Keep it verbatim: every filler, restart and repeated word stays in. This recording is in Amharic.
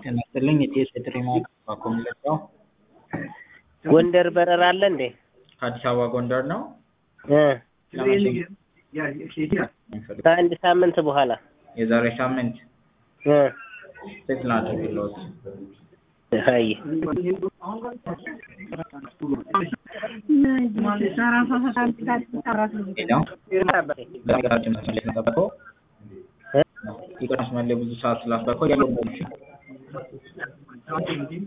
ጤናስጥልኝ የጤስ የጥሪማ ኮሚለጫው ጎንደር በረራ አለ እንዴ? ከአዲስ አበባ ጎንደር ነው እ ከአንድ ሳምንት በኋላ የዛሬ ሳምንት እ ቼክ ላድርግልዎት። አይ ብዙ ሰዓት ስላስበቀው ያለው